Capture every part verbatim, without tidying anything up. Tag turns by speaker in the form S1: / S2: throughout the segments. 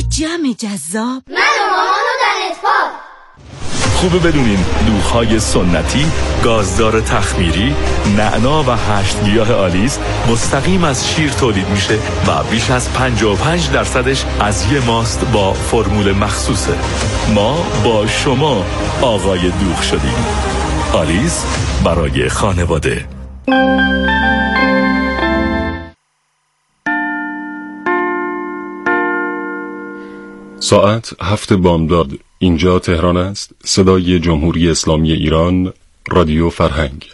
S1: جمع جذاب.
S2: من و مامانو در اتفاق.
S3: خوبه بدونین دوغ‌های سنتی، گازدار تخمیری، نعنا و هشت گیاه آلیس مستقیم از شیر تولید میشه و بیش از پنجاه و پنج درصدش از یه ماست با فرمول مخصوصه. ما با شما آقای دوغ شدیم. آلیس برای خانواده.
S4: ساعت هفت بامداد. اینجا تهران است. صدای جمهوری اسلامی ایران، رادیو فرهنگ.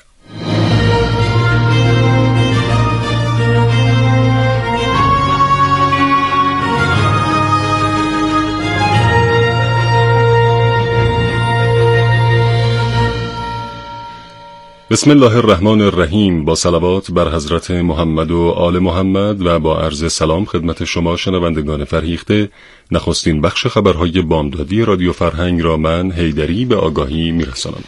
S4: بسم الله الرحمن الرحیم. با صلوات بر حضرت محمد و آل محمد و با عرض سلام خدمت شما شنوندگان فرهیخته، نخستین بخش خبرهای بامدادی رادیو فرهنگ را من حیدری به آگاهی میرسانم.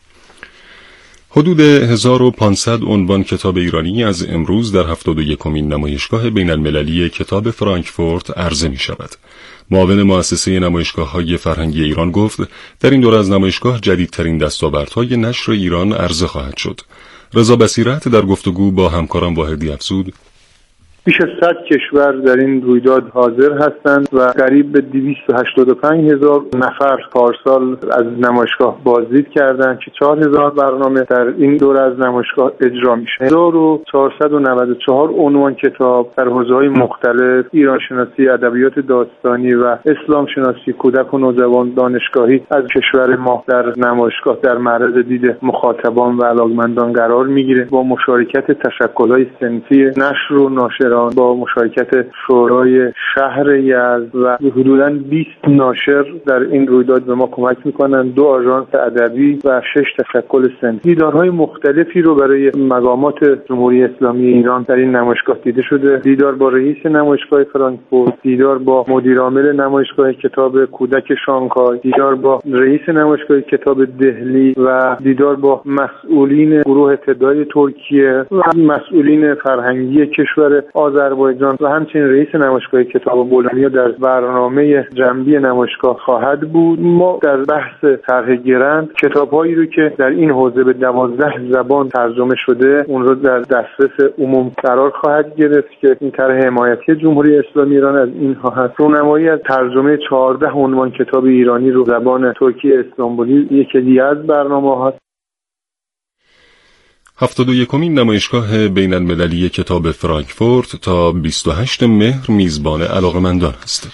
S4: حدود هزار و پانصد عنوان کتاب ایرانی از امروز در هفتاد و یکمین نمایشگاه بین المللی کتاب فرانکفورت عرضه می شود. معاون مؤسسه نمایشگاه‌های فرهنگی ایران گفت در این دوره از نمایشگاه جدیدترین دستاوردهای نشر ایران عرضه خواهد شد. رضا بصیرت در گفتگو با همکارم واحدی افزود:
S5: بیش از صد کشور در این رویداد حاضر هستند و قریب به دویست و هشتاد و پنج هزار نفر پارسال از نمایشگاه بازدید کردند که چهار هزار برنامه در این دوره از نمایشگاه اجرا میشه. هزار و چهارصد و نود و چهار عنوان کتاب در حوزه‌های مختلف، ایران شناسی، ادبیات داستانی و اسلام شناسی، کودک و نوجوان، دانشگاهی از کشور ما در نمایشگاه در معرض دید مخاطبان و علاقمندان قرار میگیره. با مشارکت تشکل‌های صنفی نشر و ناشر، با مشارکت شورای شهر یزد و حدوداً بیست ناشر در این رویداد به ما کمک میکنن، دو آژانس ادبی و شش تشکل صنفی. دیدارهای مختلفی رو برای مقامات جمهوری اسلامی ایران در این نمایشگاه دیده شده. دیدار با رئیس نمایشگاه فرانکفورت، دیدار با مدیر عامل نمایشگاه کتاب کودک شانگهای، دیدار با رئیس نمایشگاه کتاب دهلی و دیدار با مسئولین گروه ابتدایی ترکیه و مسئولین فرهنگی کشور آذربایجان و همچنین رئیس نمایشگاه کتاب بولونیا در برنامه جنبی نمایشگاه خواهد بود. ما در بحث طرح گرند کتاب‌هایی رو که در این حوزه به دوازده زبان ترجمه شده اون رو در دسترس عموم قرار خواهد گرفت که این طرح حمایتی جمهوری اسلامی ایران از اینها هست. رونمایی از ترجمه چهارده عنوان کتاب ایرانی رو زبان ترکی استانبولی یکی دیگه از برنامه‌ها.
S4: هفتاد و یکمین نمایشگاه بین المللی کتاب فرانکفورت تا بیست و هشتم مهر میزبان علاقمندان است.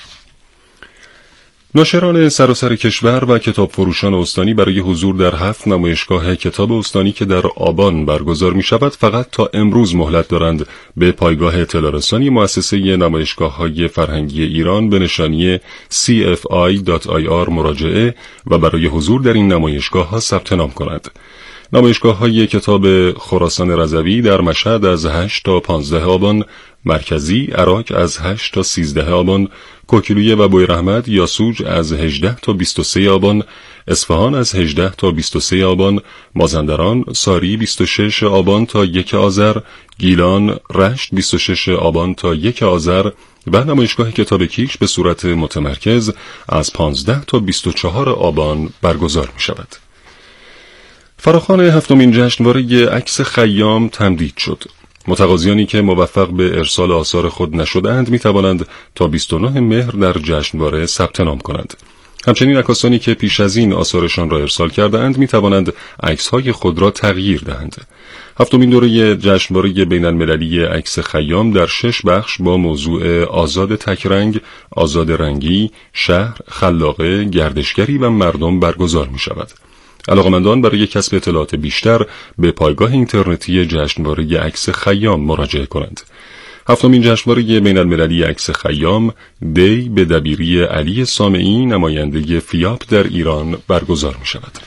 S4: ناشران سراسر کشور و کتاب فروشان استانی برای حضور در هفت نمایشگاه کتاب استانی که در آبان برگزار می شود فقط تا امروز مهلت دارند به پایگاه اطلاع رسانی مؤسسه نمایشگاه‌های فرهنگی ایران به نشانی سی اف آی دات آی آر مراجعه و برای حضور در این نمایشگاه‌ها ثبت نام کنند. نمایشگاه‌های کتاب خراسان رضوی در مشهد از هشت تا پانزده آبان، مرکزی عراق از هشت تا سیزده آبان، کوکیلویه و بویراحمد یاسوج از هجده تا بیست و سه آبان، اصفهان از هجده تا بیست و سه آبان، مازندران، ساری بیست و شش آبان تا یک آذر، گیلان، رشت بیست و شش آبان تا یک آذر و نمایشگاه کتاب کیش به صورت متمرکز از پانزده تا بیست و چهار آبان برگزار می شود. فراخوان هفتمین جشنواره عکس خیام تمدید شد. متقاضیانی که موفق به ارسال آثار خود نشده‌اند می توانند تا بیست و نه مهر در جشنواره ثبت نام کنند. همچنین عکاسانی که پیش از این آثارشان را ارسال کرده‌اند می توانند عکس‌های خود را تغییر دهند. هفتمین دوره جشنواره بین المللی عکس خیام در شش بخش با موضوع آزاد تکرنگ، آزاد رنگی، شهر، خلاقه، گردشگری و مردم برگزار می شود. علاقمندان برای کسب اطلاعات بیشتر به پایگاه اینترنتی جشنواره عکس خیام مراجعه کنند. هفتمین جشنواره بین المللی عکس خیام دی به دبیری علی سامعی نماینده فیاپ در ایران برگزار می شود.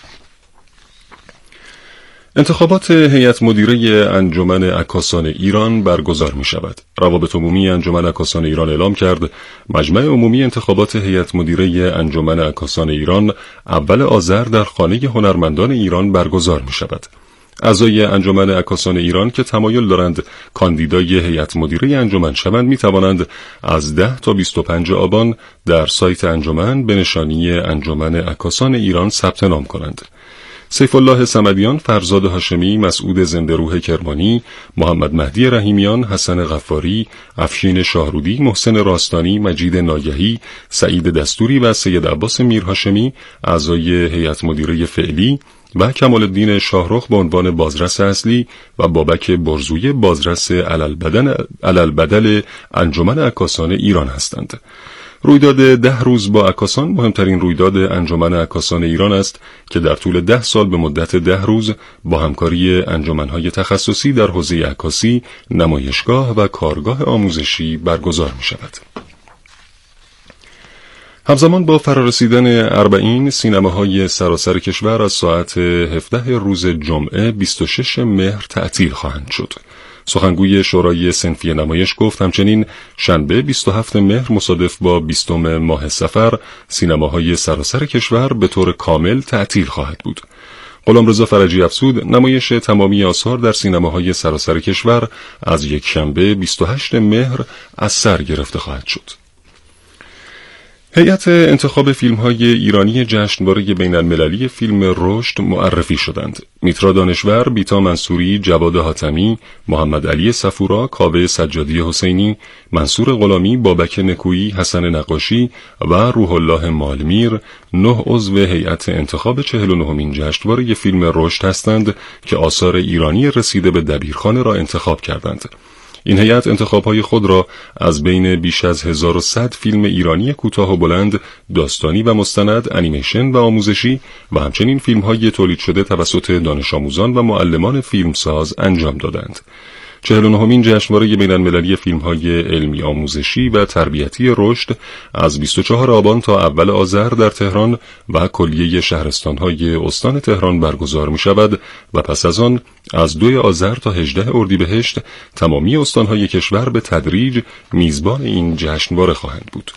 S4: انتخابات هیئت مدیره انجمن عکاسان ایران برگزار می شود. روابط عمومی انجمن عکاسان ایران اعلام کرد مجمع عمومی انتخابات هیئت مدیره انجمن عکاسان ایران اول آذر در خانه هنرمندان ایران برگزار می شود. اعضای انجمن عکاسان ایران که تمایل دارند کاندیدای هیئت مدیره انجمن شوند می توانند از ده تا بیست و پنج آبان در سایت انجمن به نشانی انجمن عکاسان ایران ثبت نام کنند. سیف الله صمدیان، فرزاد هاشمی، مسعود زنده‌روح کرمانی، محمد مهدی رحیمیان، حسن غفاری، افشین شاهرودی، محسن راستانی، مجید ناگهی، سعید دستوری و سید عباس میرهاشمی اعضای هیئت مدیره فعلی و کمال الدین شاهرخ به عنوان بازرس اصلی و بابک برزوی بازرس علالبدل انجمن عکاسان ایران هستند. رویداد ده روز با عکاسان مهمترین رویداد انجمن عکاسان ایران است که در طول ده سال به مدت ده روز با همکاری انجمن‌های تخصصی در حوزه عکاسی، نمایشگاه و کارگاه آموزشی برگزار می شود. همزمان با فرارسیدن اربعین، سینماهای سراسر کشور از ساعت هفده روز جمعه بیست و شش مهر تعطیل خواهند شد. سخنگوی شورای صنفی نمایش گفت همچنین شنبه بیست و هفتم مهر مصادف با بیستم ماه صفر سینماهای سراسر کشور به طور کامل تعطیل خواهد بود. غلامرضا فرجی افزود نمایش تمامی آثار در سینماهای سراسر کشور از یک شنبه بیست و هشتم مهر از سر گرفته خواهد شد. هیئت انتخاب فیلم‌های ایرانی جشنواره بین‌المللی فیلم رشد معرفی شدند. میترا دانشور، بیتا منصوری، جواد حاتمی، محمد علی صفورا، کاوه سجادی حسینی، منصور غلامی، بابک نکویی، حسن نقاشی و روح الله مالمیر نه عضو هیئت انتخاب چهل و نهمین جشنواره فیلم رشد هستند که آثار ایرانی رسیده به دبیرخانه را انتخاب کردند. این هیئت انتخاب‌های خود را از بین بیش از هزار و صد فیلم ایرانی کوتاه و بلند، داستانی و مستند، انیمیشن و آموزشی و همچنین فیلم‌های تولید شده توسط دانش آموزان و معلمان فیلمساز انجام دادند. چهل و نهمین جشنواره بین‌المللی فیلم‌های علمی آموزشی و تربیتی رشد از بیست و چهارم آبان تا اول آذر در تهران و کلیه شهرستان‌های استان تهران برگزار می‌شود و پس از آن از دوم آذر تا هجدهم اردیبهشت تمامی استان‌های کشور به تدریج میزبان این جشنواره خواهند بود.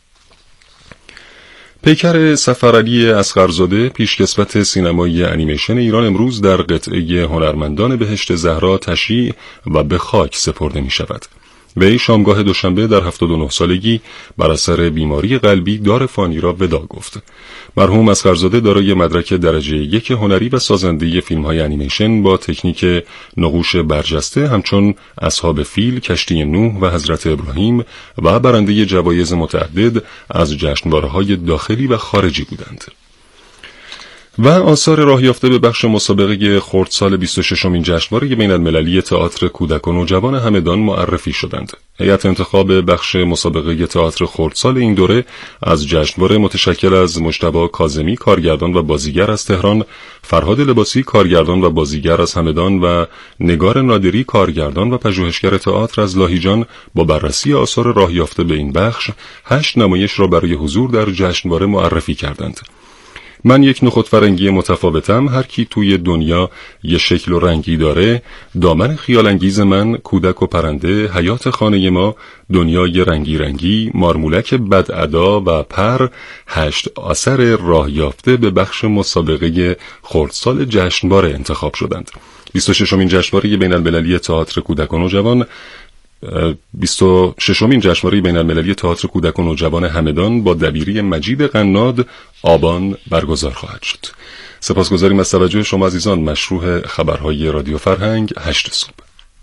S4: پیکر سفرعلی اصغرزاده، پیشکسوت سینمای انیمیشن ایران، امروز در قطعه هنرمندان بهشت زهرا تشییع و به خاک سپرده می شود. وی شامگاه دوشنبه در هفتاد و نه سالگی بر اثر بیماری قلبی دار فانی را ودا گفت. مرحوم اصغرزاده دارای مدرک درجه یک هنری و سازنده فیلم‌های انیمیشن با تکنیک نقوش برجسته همچون اصحاب فیل، کشتی نوح و حضرت ابراهیم و برنده جوایز متعدد از جشنواره‌های داخلی و خارجی بودند. و آثار راه یافته به بخش مسابقه خردسال بیست و ششمین جشنواره بین‌المللی تئاتر کودک و نوجوان همدان معرفی شدند. هیئت انتخاب بخش مسابقه تئاتر خردسال این دوره از جشنواره متشکل از مجتبی کاظمی، کارگردان و بازیگر از تهران، فرهاد لباسی، کارگردان و بازیگر از همدان و نگار نادری، کارگردان و پژوهشگر تئاتر از لاهیجان با بررسی آثار راه یافته به این بخش هشت نمایش را برای حضور در جشنواره معرفی کردند. من یک نخود فرنگی متفاوتم، هر کی توی دنیا یه شکل و رنگی داره، دامن خیال انگیز من، کودک و پرنده، حیات خانه ما، دنیای رنگی رنگی، مارمولک بدادا و پر، هشت اثر راه یافته به بخش مسابقه خردسال جشنواره انتخاب شدند. بیست و ششمین جشنواره بین‌المللی تئاتر کودک و نوجوان بیست و ششمین جشنواره بین‌المللی تئاتر کودک و نوجوان همدان با دبیری مجید قناد آبان برگزار خواهد شد. سپاسگزاریم از توجه شما عزیزان. مشروع خبرهای رادیو فرهنگ، هشت صبح.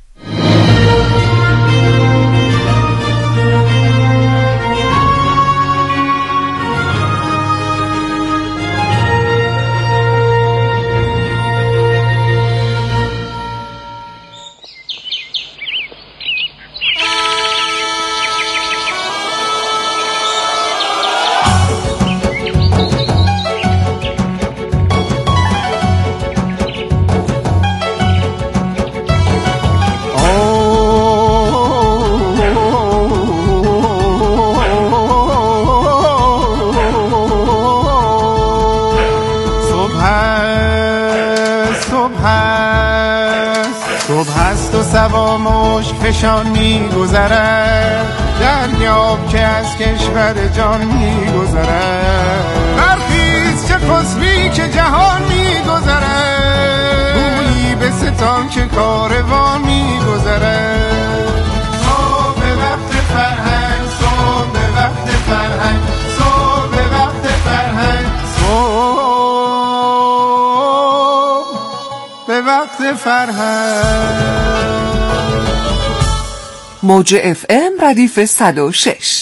S1: سوا مشک فشان می گذرد، دریاب که از کشور جان می گذرد. برخیز چه خسبی که جهان می گذرد، گویی به دستان که کاروان میگذرد. صبح وقت فرهنگ، صبح وقت فرهنگ، صبح وقت فرهنگ، صبح به وقت فرهنگ.
S6: موج اف ام ردیف صد و شش.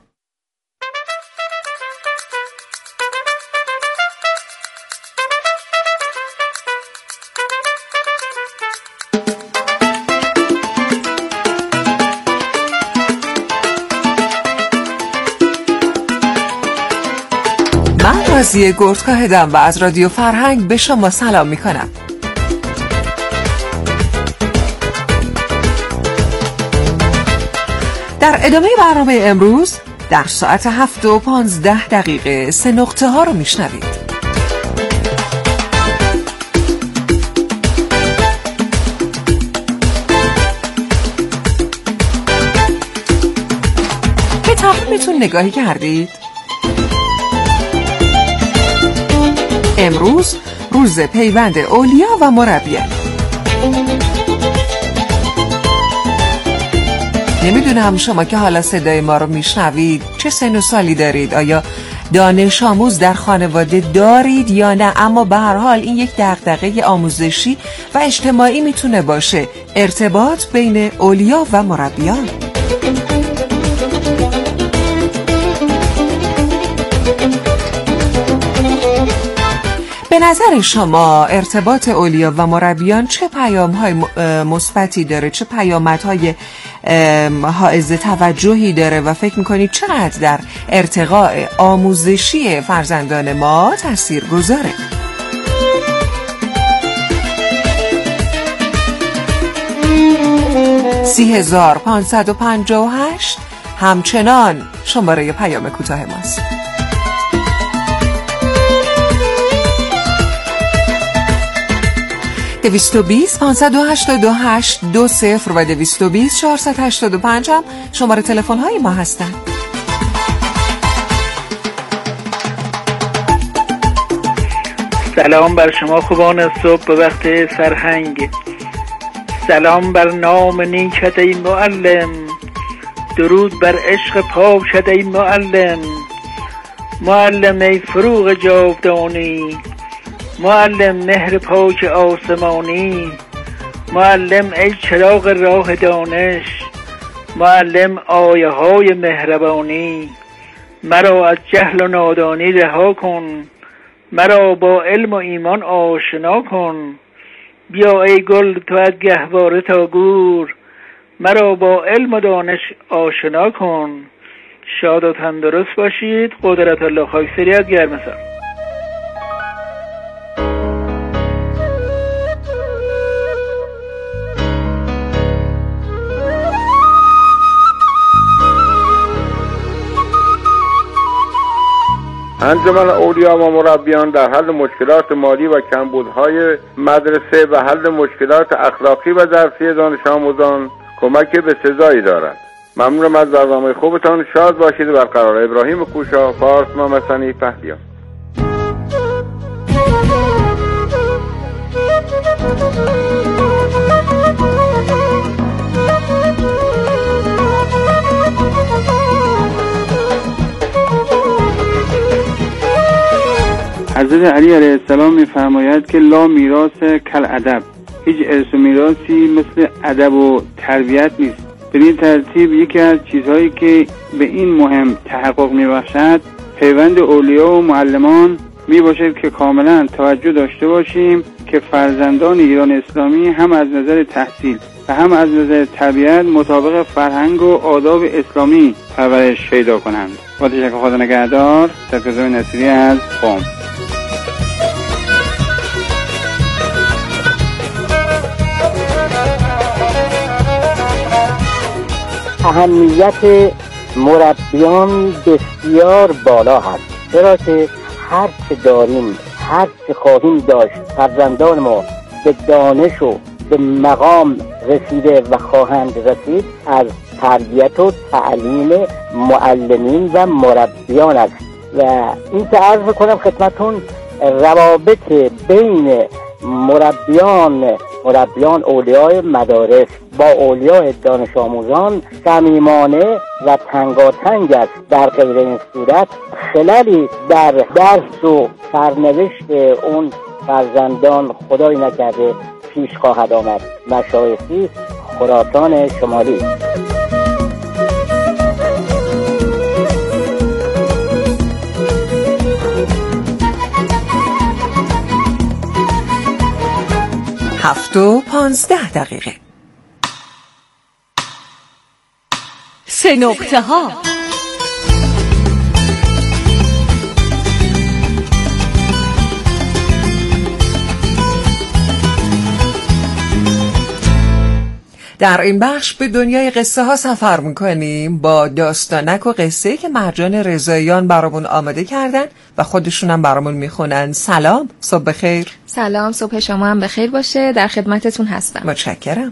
S6: من رازیه گردکا هدم و از رادیو فرهنگ به شما سلام می کنم. در ادامه برنامه امروز در ساعت هفت و پانزده دقیقه سه نقطه ها رو میشنوید. به تقویمتون نگاهی کردید؟ امروز روز پیوند اولیا و مربیان. نمیدونم شما که حالا صدای ما رو میشنوید چه سن و سالی دارید، آیا دانش آموز در خانواده دارید یا نه، اما به هر حال این یک دغدغه آموزشی و اجتماعی میتونه باشه، ارتباط بین اولیا و مربیان. به نظر شما ارتباط اولیا و مربیان چه پیام‌های مثبتی داره، چه پیامدهای حائز توجهی داره و فکر می‌کنید چقدر در ارتقاء آموزشی فرزندان ما تأثیر گذاره؟ سی هزار پانصد و پنجاه و هشت همچنان شماره پیام کوتاه ماست. دویست و بیست پانصد و هشتاد و هشت دو صفر و دویست و بیست چهارصد و هشتاد و پنج هم شماره تلفن های ما هستن.
S7: سلام بر شما خوبان صبح به وقت فرهنگ. سلام بر نام نیکت ای معلم، درود بر عشق پاکت ای معلم. معلم ای فروغ جاودانی، معلم مهر پاک آسمانی. معلم ای چراغ راه دانش، معلم آیه های مهربانی. مرا از جهل و نادانی رها کن، مرا با علم و ایمان آشنا کن. بیا ای گل تو از گهواره تا گور، مرا با علم و دانش آشنا کن. شاد و تندرست باشید. قدرت الله خاکسری از گرمسار.
S5: انجمن اولیا و مربیان در حل مشکلات مالی و کمبودهای مدرسه و حل مشکلات اخلاقی و درسی دانش آموزان کمک به سزایی دارد. ممنونم از برنامه خوبتان. شاد باشید و برقرار. ابراهیم کوشا، فارس مامسانی، پهلوان.
S8: حضرت علی علیه السلام می‌فرماید که لا میراث کل ادب، هیچ ارث و میراثی مثل ادب و تربیت نیست. به این ترتیب یکی از چیزهایی که به این مهم تحقق می‌بخشد پیوند اولیا و معلمان میباشد که کاملا توجه داشته باشیم که فرزندان ایران اسلامی هم از نظر تحصیل و هم از نظر تربیت مطابق فرهنگ و آداب اسلامی پرورش پیدا کنند. با تشکر خدا نگهدار. سرکرزای نصیری از قم.
S9: اهمیت مربیان بسیار بالا هست، چرا که هر چه داریم، هر چه خواهیم داشت، فرزندان ما به دانش و به مقام رسیده و خواهند رسید از تربیت و تعلیم معلمین و مربیان است. و این که عرض کنم خدمتون، روابط بین مربیان مربیان اولیای مدارس با اولیای دانش آموزان صمیمانه و تنگاتنگ است. در غیر این صورت خلالی در درس و سرنوشت اون فرزندان خدای نکرده پیش خواهد آمد. مشایخی، خراسان شمالی.
S6: هفت و پانزده دقیقه.
S10: سه نقطه ها.
S6: در این بخش به دنیای قصه ها سفر میکنیم با داستانک و قصه که مرجان رضاییان برامون آماده کردن و خودشونم برامون میخونن. سلام، صبح بخیر.
S11: سلام، صبح شما هم بخیر باشه. در خدمتتون هستم.
S6: متشکرم.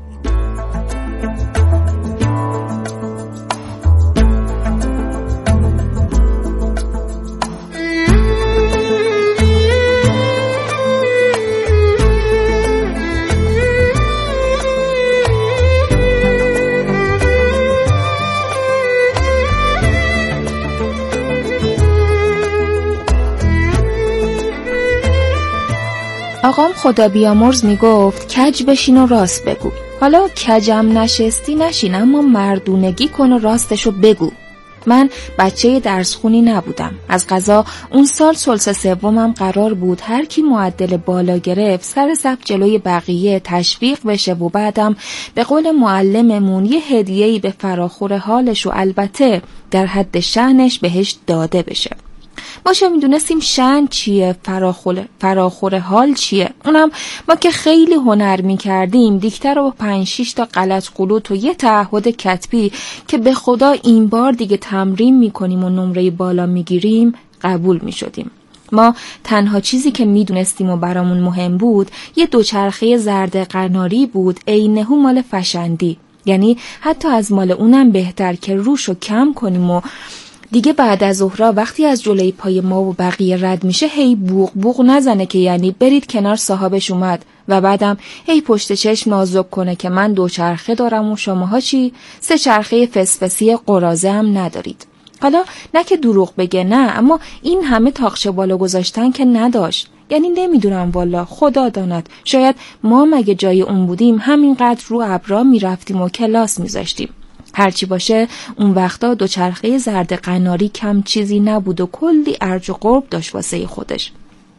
S11: آقام خدا بیامرز میگفت کج بشین و راست بگو. حالا کجم نشستی نشین، اما مردونگی کن و راستشو بگو. من بچه درس خونی نبودم. از قضا اون سال ثلث سومم قرار بود هر کی معدل بالا گرفت سر صف جلوی بقیه تشویق بشه و بعدم به قول معلممون یه هدیه‌ای به فراخور حالش و البته در حد شأنش بهش داده بشه. باشه میدونستیم شأن چیه، فراخور فراخور حال چیه. اونم ما که خیلی هنر میکردیم دیکته رو با پنج شیش تا غلط غلوط و یه تعهد کتبی که به خدا این بار دیگه تمرین میکنیم و نمره بالا میگیریم قبول میشدیم. ما تنها چیزی که میدونستیم و برامون مهم بود یه دوچرخه زرد قناری بود، عینه‌هو مال فشندی، یعنی حتی از مال اونم بهتر که روشو کم کنیم و دیگه بعد از ظهرا وقتی از جلوی پای ما و بقیه رد میشه هی بوق بوق نزنه که یعنی برید کنار صاحبش اومد و بعدم هی پشت چشم نازک کنه که من دو چرخه دارم و شماها چی؟ سه چرخه فسفسی قرازه هم ندارید. حالا نه که دروغ بگه نه، اما این همه تاقچه بالا گذاشتن که نداشت. یعنی نمیدونم والا، خدا داند، شاید ما مگه جای اون بودیم همینقدر رو ابرا میرفتیم و کلاس میذاشتیم. هرچی باشه اون وقتا دوچرخه زرد قناری کم چیزی نبود و کلی ارج و قرب داشت واسه خودش.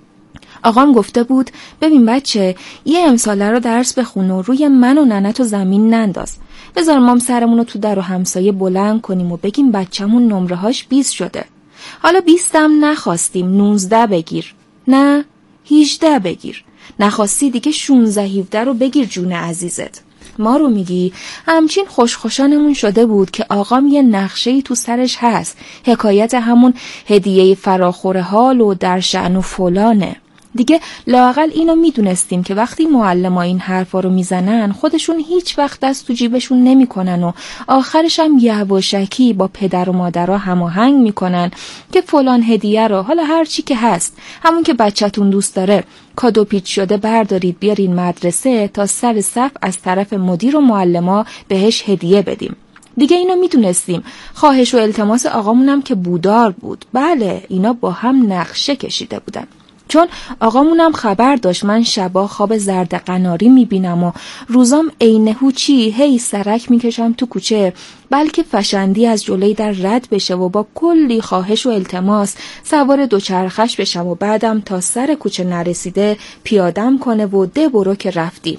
S11: آقام گفته بود ببین بچه، یه امساله رو درس بخون و روی من و ننت و زمین ننداز. بذار مام سرمونو تو در و همسایه بلند کنیم و بگیم بچه‌مون نمره‌هاش بیست شده. حالا بیست هم نخواستیم، نوزده بگیر. نه، هجده بگیر. نخواستی دیگه شانزده هفده رو بگیر جون عزیزت. ما رو میگی؟ همچین خوشخوشانمون شده بود که آقام یه نقشه‌ای تو سرش هست، حکایت همون هدیه فراخور حال و در شأن و فلانه. دیگه لااقل اینو میدونستیم که وقتی معلم‌ها این حرفا رو میزنن خودشون هیچ وقت دست تو جیبشون نمیکنن و آخرش هم یواشکی با پدر و مادرها هماهنگ میکنن که فلان هدیه رو، حالا هر چی که هست، همون که بچه‌تون دوست داره، کادو پیچ شده بردارید بیارین مدرسه تا سر صف از طرف مدیر و معلم‌ها بهش هدیه بدیم. دیگه اینو میدونستیم. خواهش و التماس آقامونم که بودار بود. بله، اینا با هم نقشه کشیده بودن. چون آقامونم خبر داشت من شبا خواب زرد قناری میبینم و روزام عینه‌هو چی هی سرک میکشم تو کوچه، بلکه فشندی از جلوی در رد بشه و با کلی خواهش و التماس سوار دوچرخش بشم و بعدم تا سر کوچه نرسیده پیادم کنه و ده برو که رفتی.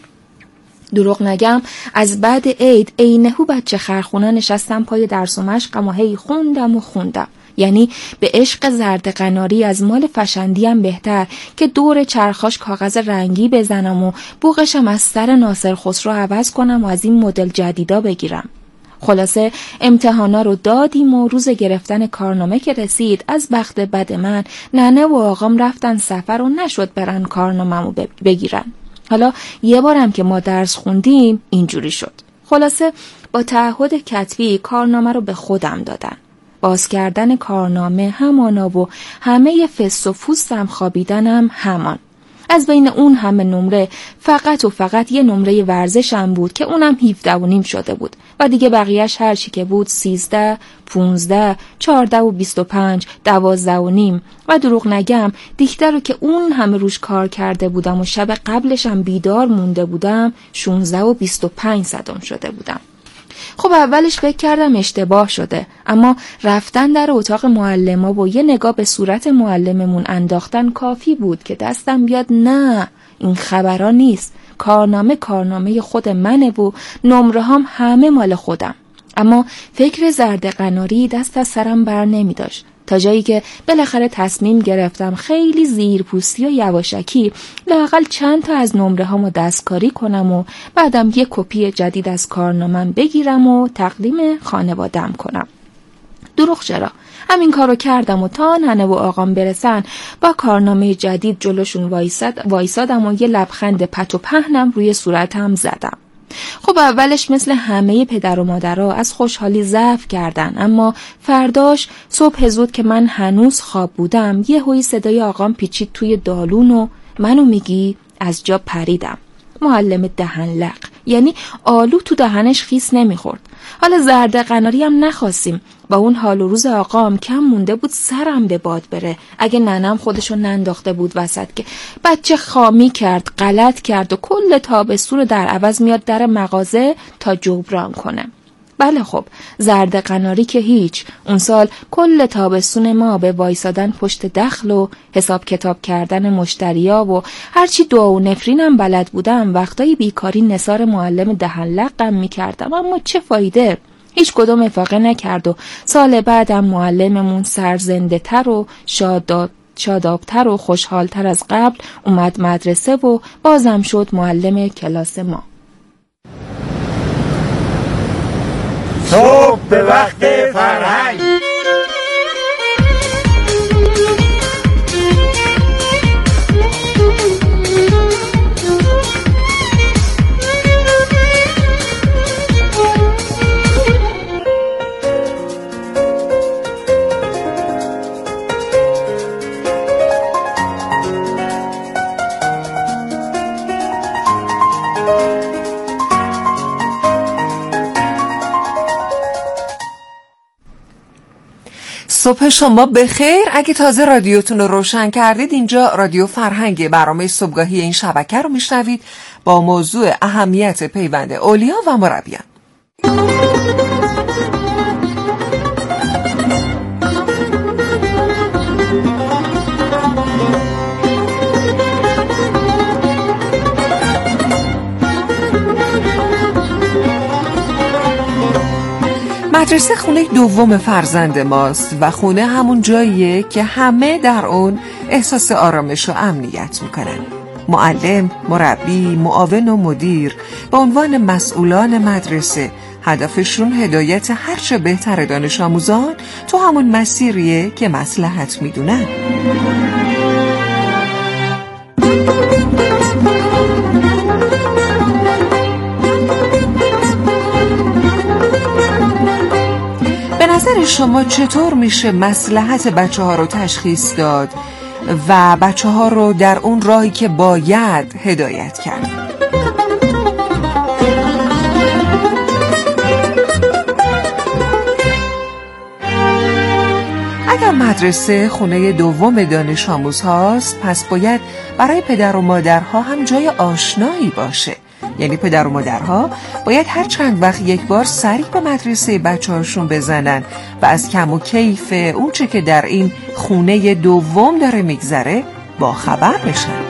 S11: دروغ نگم از بعد عید عینه‌هو بچه خرخونه نشستم پای درس و مشقم و هی خوندم و خوندم. یعنی به عشق زرد قناری از مال فشندی هم بهتر که دور چرخاش کاغذ رنگی بزنم و بوقشم از سر ناصر خسرو عوض کنم و از این مدل جدیدا بگیرم. خلاصه امتحانا رو دادیم و روز گرفتن کارنامه که رسید از بخت بد من ننه و آقام رفتن سفر و نشد برن کارنامه‌مو بگیرن. حالا یه بارم که ما درس خوندیم اینجوری شد. خلاصه با تعهد کتبی کارنامه رو به خودم دادن. باز کردن کارنامه همانا و همه فس و فوستم خوابیدنم همان. از بین اون همه نمره فقط و فقط یه نمره ورزشم بود که اونم هفده و نیم شده بود و دیگه بقیهش هر چی که بود سیزده، پونزده، چارده و بیست و پنج، دوازده و نیم و دروغ نگم دیکته رو که اون همه روش کار کرده بودم و شب قبلشم بیدار مونده بودم شونزده و بیست و پنج صدم شده بودم. خب اولش فکر کردم اشتباه شده، اما رفتن در اتاق معلم‌ها و یه نگاه به صورت معلممون انداختن کافی بود که دستم بیاد نه این خبرها نیست، کارنامه کارنامه خود منه و نمره هم همه مال خودم. اما فکر زرد قناری دست از سرم بر نمی داشت تا جایی که بالاخره تصمیم گرفتم خیلی زیرپوستی و یواشکی لااقل چند تا از نمره هامو دستکاری کنم و بعدم یک کپی جدید از کارنامه‌ام بگیرم و تقدیم خانواده‌ام کنم. دروغ چرا؟ همین کارو کردم و تا ننه و آقام برسن با کارنامه جدید جلوشون وایساد وایسادم و یه لبخند پت و پهنم روی صورتم زدم. خب اولش مثل همه پدر و مادرها از خوشحالی ضعف کردن، اما فرداش صبح زود که من هنوز خواب بودم یه هوی صدای آقام پیچید توی دالون و منو میگی از جا پریدم. معلم دهن لق، یعنی آلو تو دهنش خیس نمیخورد. حالا زرد قناری هم نخواستیم، با اون حال و روز آقام کم مونده بود سرم به باد بره اگه ننم خودشو ننداخته بود وسط که بچه خامی کرد، غلط کرد و کل تابستون رو در عوض میاد در مغازه تا جبران کنه. بله خب زرد قناری که هیچ، اون سال کل تابستون ما به وایسادن پشت دخل و حساب کتاب کردن مشتریا و هرچی دعا و نفرینم بلد بودم وقتای بیکاری نثار معلم دهن لقم میکردم، اما چه فایده؟ هیچ کدوم افاقه نکرد و سال بعدم معلممون سرزنده تر و شاداب شادابتر و خوشحالتر از قبل اومد مدرسه و بازم شد معلم کلاس ما.
S1: صبح به وقت فرهنگ.
S6: صبح شما بخیر. اگه تازه رادیوتون رو روشن کردید، اینجا رادیو فرهنگ، برنامه صبحگاهی این شبکه رو میشنوید با موضوع اهمیت پیوند اولیا و مربیان. مدرسه خونه دوم فرزند ماست و خونه همون جاییه که همه در اون احساس آرامش و امنیت میکنن. معلم، مربی، معاون و مدیر به عنوان مسئولان مدرسه هدفشون هدایت هرچه بهتر دانش آموزان تو همون مسیریه که مصلحت میدونن. نظر شما چطور میشه مصلحت بچه ها رو تشخیص داد و بچه ها رو در اون راهی که باید هدایت کرد؟ اگر مدرسه خونه دوم دانش آموز هاست، پس باید برای پدر و مادرها هم جای آشنایی باشه. یعنی پدر و مادرها باید هر چند وقت یک بار سری به مدرسه بچه هاشون بزنن و از کم و کیف اون چه که در این خونه دوم داره میگذره با خبر بشن.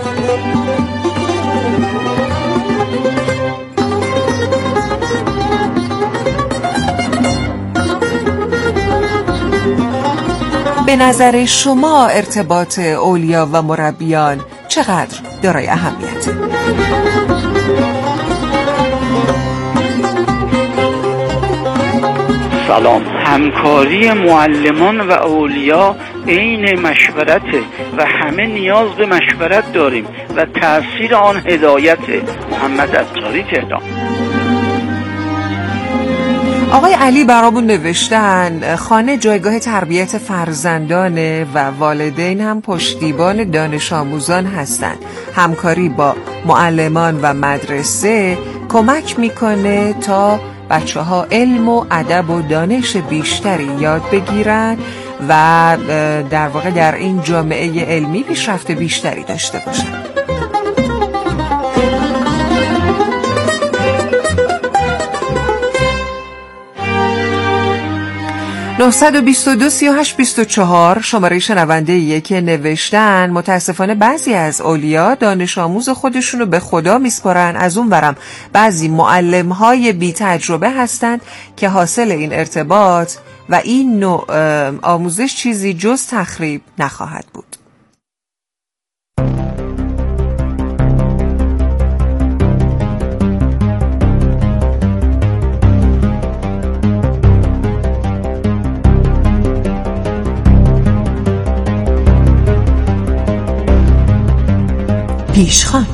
S6: به نظر شما ارتباط اولیا و مربیان چقدر دارای اهمیته؟
S7: سلام. همکاری معلمان و اولیا عین مشورته و همه نیاز به مشورت داریم و تأثیر آن هدایت. محمد عطاری، تهران.
S6: آقای علی برامون نوشتن خانه جایگاه تربیت فرزندانه و والدین هم پشتیبان دانش آموزان هستند. همکاری با معلمان و مدرسه کمک میکنه تا بچه ها علم و ادب و دانش بیشتری یاد بگیرن و در واقع در این جامعه علمی پیشرفت بیشتری داشته باشن. نه دو دو سی و هشت بیست و چهار شماره شنونده ایه که نوشتن متاسفانه بعضی از اولیا دانش آموز خودشونو به خدا میسپارن، از اون ورم بعضی معلم های بی تجربه هستند که حاصل این ارتباط و این نوع آموزش چیزی جز تخریب نخواهد بود. پیشخوان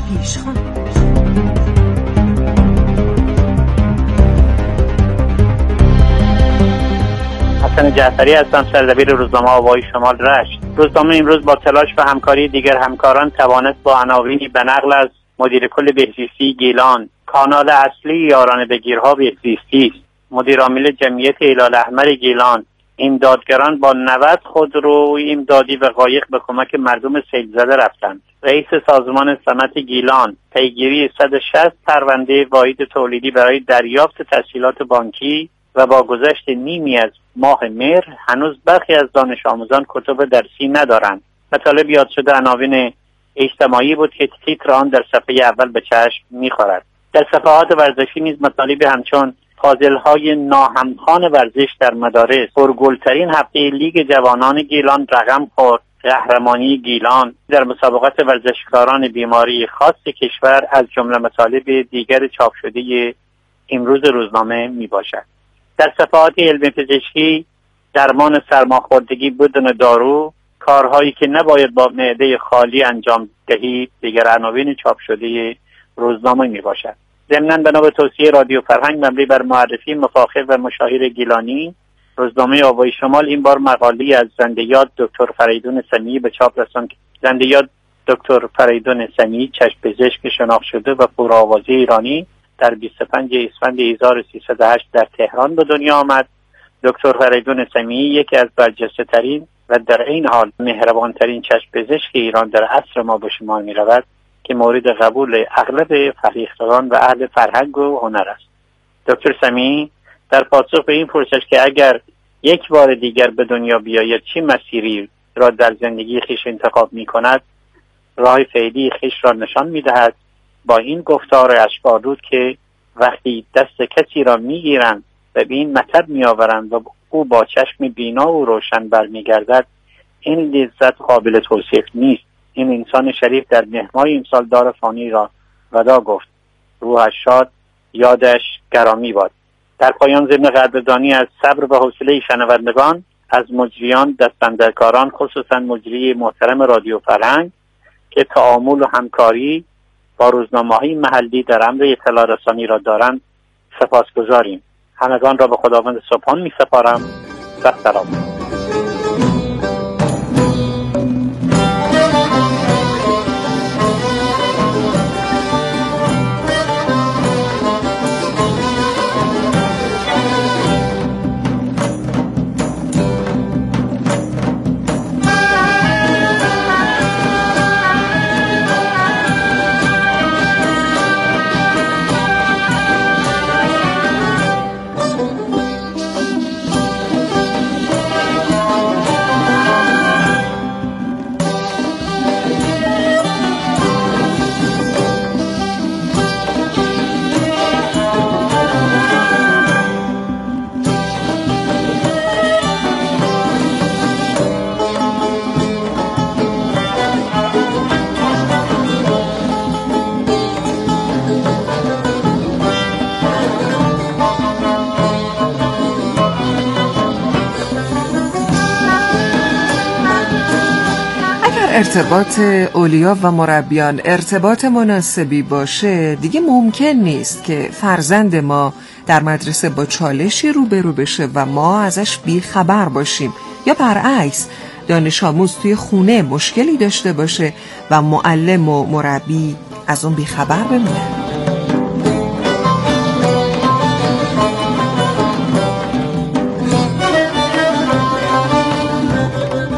S12: حسن جعفری هستم، سردبیر روزنامه آوای شمال رشت. روزنامه امروز با تلاش و همکاری دیگر همکاران توانست با عناوینی به نقل از مدیر کل بهزیستی گیلان، کانال اصلی یاران بگیرها بهزیستی است، مدیر عامل جمعیت هلال احمر گیلان، امدادگران با نود خودرو امدادی و قایق به کمک مردم سیل زده رفتند. رئیس سازمان صنعت گیلان پیگیری صد و شصت پرونده واحد تولیدی برای دریافت تسهیلات بانکی و با گذشت نیمی از ماه مهر هنوز برخی از دانش آموزان کتب درسی ندارند. مطالب یاد شده عناوین اجتماعی بود که تیتر آن در صفحه اول به چشم می‌خورد. در صفحات ورزشی نیز مطالب همچون فاضل‌های ناهمخوان ورزش در مدارس، پرگل‌ترین هفته لیگ جوانان گیلان رقم خورد، قهرمانی گیلان در مسابقات ورزشکاران بیماری خاص کشور از جمله مطالب دیگر چاپ شده امروز روزنامه می باشد. در صفحات علم پزشکی درمان سرماخوردگی بدون دارو، کارهایی که نباید با معده خالی انجام دهید دیگر عناوین چاپ شده روزنامه می باشد. ضمناً بنا به توصیه رادیو فرهنگ مبنی بر معرفی مفاخر و مشاهیر گیلانی، روزنامه آوای شمال این بار مقاله از زنده یاد دکتر فریدون سمیعی به چاپ رساند. زنده یاد دکتر فریدون سمیعی چشم پزشک شناخته شده و پرآوازه ایرانی در بیست و پنج اسفند هزار و سیصد و هشت در تهران به دنیا آمد. دکتر فریدون سمیعی یکی از برجسته ترین و در این حال مهربان ترین چشم پزشک ایران در عصر ما به شمار می رود که مورد قبول اغلب فرهیختگان و اهل فرهنگ و هنر است. دکتر سمیعی در پاسخ به این پرسش که اگر یک بار دیگر به دنیا بیاید چه مسیری را در زندگی خیش انتخاب می کند، راه فعلی خیش را نشان می دهد با این گفتار اشک‌آلود که وقتی دست کسی را می گیرند و به این مطب می آورند و او با چشم بینا و روشن برمیگردد، این لذت قابل توصیف نیست. این انسان شریف در مهرهای امسال دار فانی را ودا گفت. روحش شاد، یادش گرامی باد. در پایان ضمن قدردانی از صبر و حوصله شنوندگان از مجریان دستاندرکاران خصوصا مجری محترم رادیو فرهنگ که تعامل و همکاری با روزنامه‌های محلی در امر اطلاع رسانی را دارند سپاسگزاریم. همگان را به خداوند سبحان می‌سپارم و سلام.
S6: ارتباط اولیا و مربیان ارتباط مناسبی باشه، دیگه ممکن نیست که فرزند ما در مدرسه با چالشی روبرو بشه و ما ازش بی خبر باشیم، یا برعکس دانش آموز توی خونه مشکلی داشته باشه و معلم و مربی از اون بی خبر بمونه.